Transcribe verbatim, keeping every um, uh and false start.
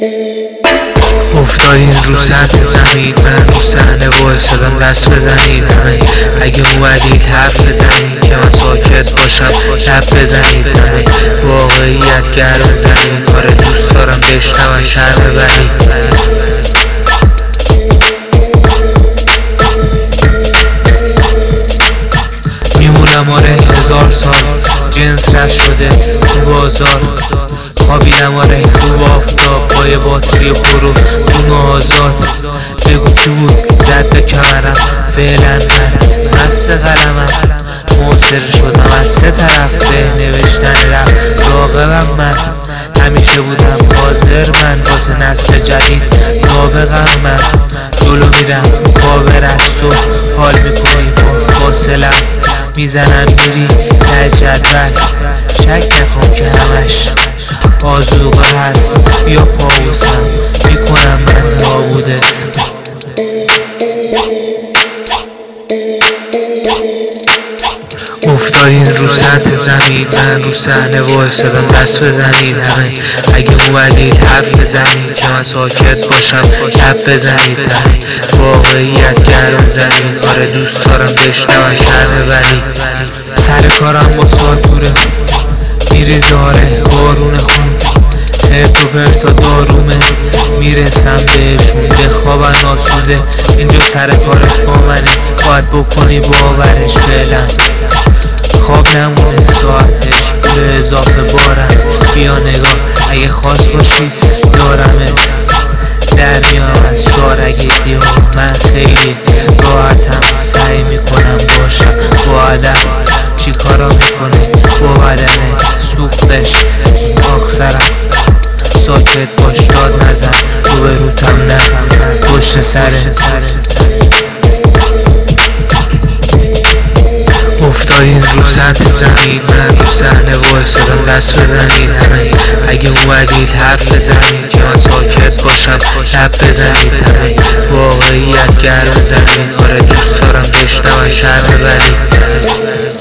افتادین رو سطح زمین، من رو صحنه وایسادم دست بزنید همه. اگه اومدید حرف بزنید که من ساکت باشم لب بزنید همه. واقعیت گرم زمین، آره دوست دارم بشنون شرم بری. میمونم آره هزار سال، جنس رد شده تو بازار. خوابیدم آره تو آفتاب با یه باتری پرو اون آزاد. بگو کی بود زد به کمرم، فعلا من مست قلمم. موثر شدم از سه طرف به نوشتن رفت راقبم. من همیشه بودم حاضر، من واسه نسل جدید نابغم. من جلو میرم باور از تو حال میکنی با فاصله میزنم میری ته جدول. شک نکن که همش آزوقه هست، بیا پاوسم میکنم من نابودت. افتادین رو سطح زمین، من رو صحنه وایسادم دست بزنید همه. اگه اومدید حرف بزنید که من ساکت باشم لب بزنید همه. واقعیت گرم زمین، آره دوست دارم بشنون شرم بری. سر کارم با ساتوره میریزه آره بارون خون. هرت و پرتا دارومه میرسم بهشون، بخوابن آسوده اینجا سر کارت با منه. باید بکنی باورش فعلا، خواب نمونه ساعتش به اضافه بارم. بیا نگاه اگه خواست باشی دارمت، در میام از شارگیدی ها. من خیلی راحتم، سعی میکنم باشم با ادب. چی کارا میکنه با بدنت سوختش آخ سرم. ساکت باش داد نزن رو به روتم نه پشت سرت. افتادین رو سطح زمین، من رو صحنه وایسادم دست بزنید همه. اگه اومدید حرف بزنید که من ساکت باشم لب بزنید همه. واقعیت گرم زمین، آره دوست دارم بشنون شرم بری.